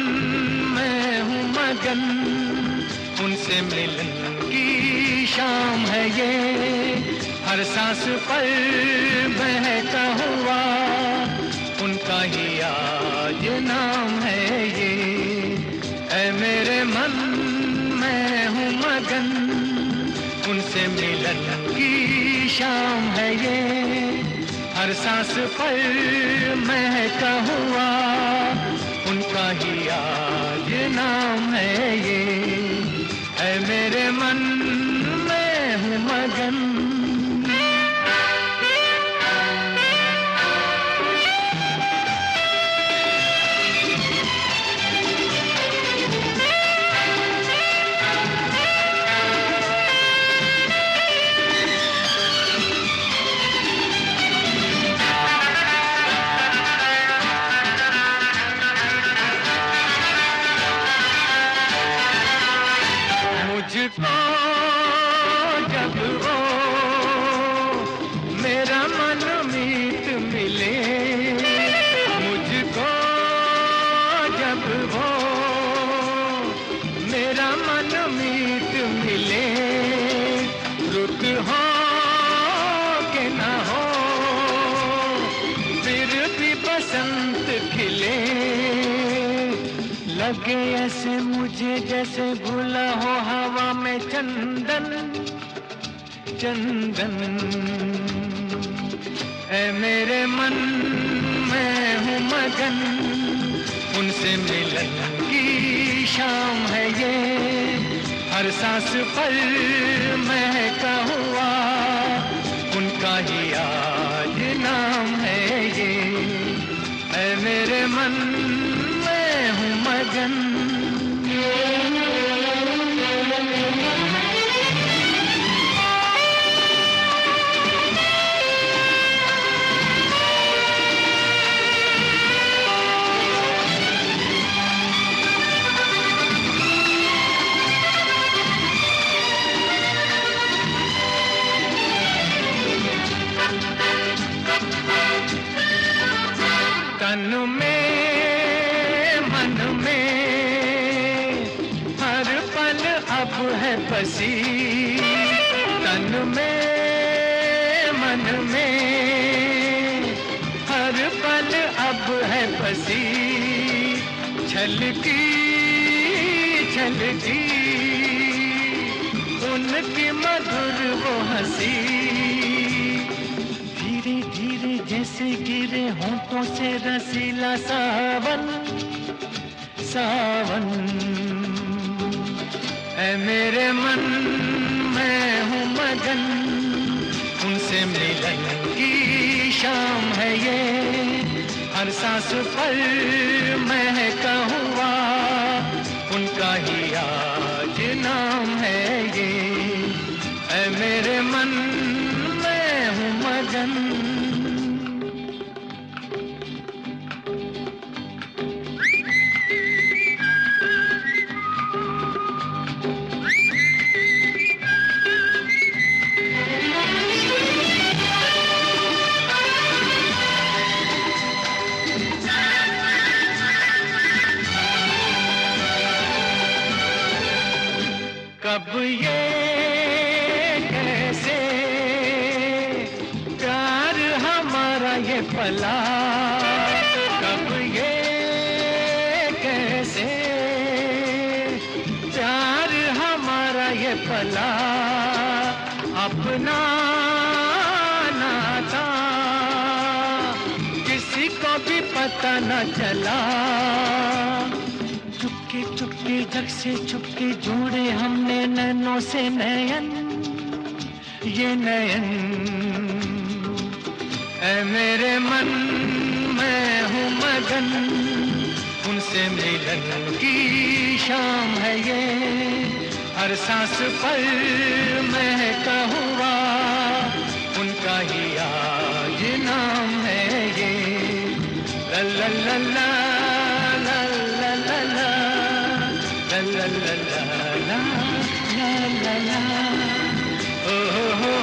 मैं हूँ मगन, उनसे मिलन की शाम है ये, हर सांस पर बहता हुआ उनका ही आज नाम है ये। ऐ मेरे मन मैं हूँ मगन, उनसे मिलन की शाम है ये, हर सांस पर महका हुआ उनका ही आज नाम है ये। ऐ मेरे मन मैं हूँ मगन। मुझको जब वो मेरा मन मीत मिले, मुझको जब वो मेरा मन मीत मिले, रुत हो के न हो फिर भी बसंत खिले, लगे ऐसे मुझे जैसे घुला हो हवा में चंदन चंदन। ऐ मेरे मन मैं हूँ मगन, उनसे मिलन की शाम है ये, हर सांस पर महका हुआ उनका ही आज नाम है ये। ऐ मेरे मन मैं हूँ मगन। तन में मन में हर पल अब है बसी, तन में मन में हर पल अब है बसी, छलकी छलकी उनकी मधुर वो हंसी, धीरे धीरे जैसे गिरे होंठों से रसीला सावन सावन। ऐ मेरे मन मैं हूँ मगन, उनसे मिलन की शाम है ये, हर सांस पर महका हुआ उनका ही आज नाम है ये। ऐ मेरे मन मैं हूँ मगन। कब ये कैसे प्यार हमारा ये पला, कब ये कैसे प्यार हमारा ये पला, अपना ना था किसी को भी पता न चला, चुपके चुपके जग से छुपके जोड़े हमने नैनों से नयन ये नयन। ऐ मेरे मन मैं हूँ मगन, उनसे मिलन की शाम है ये, हर सांस पर महका हुआ उनका ही आज नाम है ये। ला ला ला ला ला ला ला ला ला ला ला ला ला ला ला, ओ हो हो।